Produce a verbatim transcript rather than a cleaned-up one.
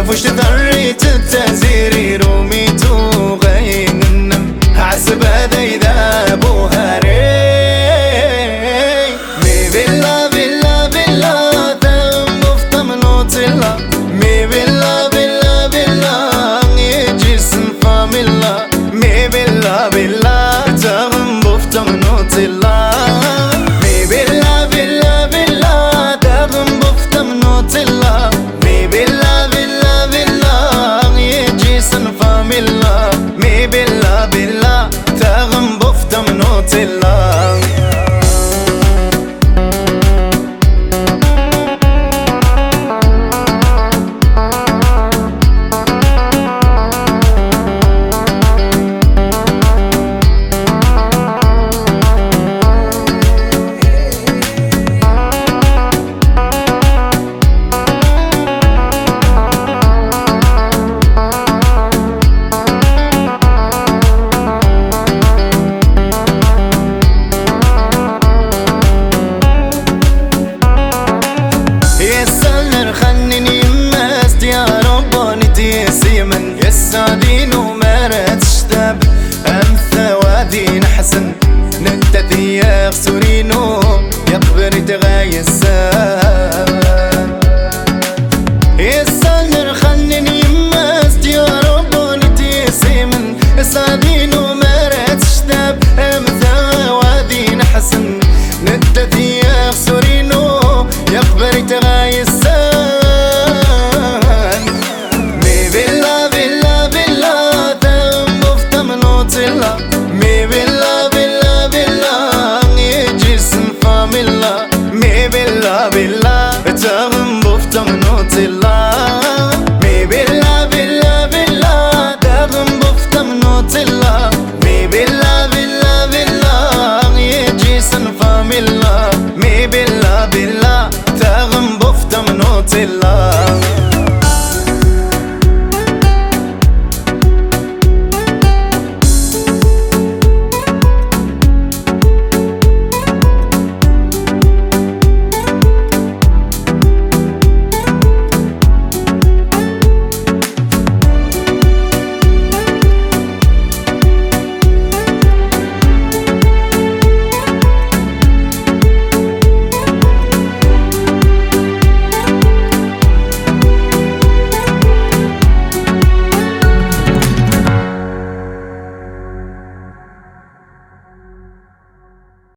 فوش تذريت التزيري روميتو غينن حسب هذا إذا بوهاري مي بلا بلا بلا تم بفتم نوتيلا مي بلا بلا بلا يجي سنفام الله مي بلا بلا تم بفتم نوتيلا مي بلا بلا بلا تم بفتم نوتيلا مي بلا بلا بلا يجي سنفام الله مي بلا بلا تم بفتم نوتيلا من يسادين ومرت شتاب أم ثوادين حسن نتذي يغسرينو يقبر تغاي الساب يسال خنن يمست يا رب نتيسي من يسادين ومرت شتاب أم ثوادين حسن نتذي يغسرينو يقبر تغاي الساب مي بلا بلا بلا يجي سنفام الله مي بلا بلا تغم بفتم نوتيلا مي بلا بلا بلا تغم بفتم نوتيلا مي بلا بلا بلا يجي سنفام الله مي بلا بلا تغم بفتم نوتيلا